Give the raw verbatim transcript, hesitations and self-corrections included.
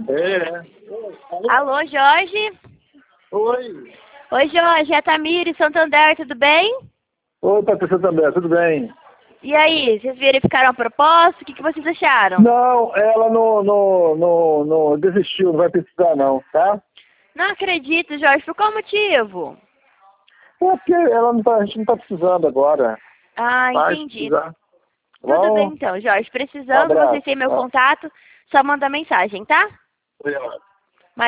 É. Alô, Jorge? Oi. Oi, Jorge, é a Tamires, Santander, tudo bem? Oi, Patrícia também, tudo bem? E aí, vocês verificaram a proposta? O que, que vocês acharam? Não, ela não, não, não, não desistiu, não vai precisar não, tá? Não acredito, Jorge, por qual motivo? É porque ela não tá, a gente não tá precisando agora. Ah, Vai entendi. precisar. Tá Tudo bem bom? então, Jorge. Um Precisando, vocês abraço. têm meu Ó, contato, só manda mensagem, tá? obrigado.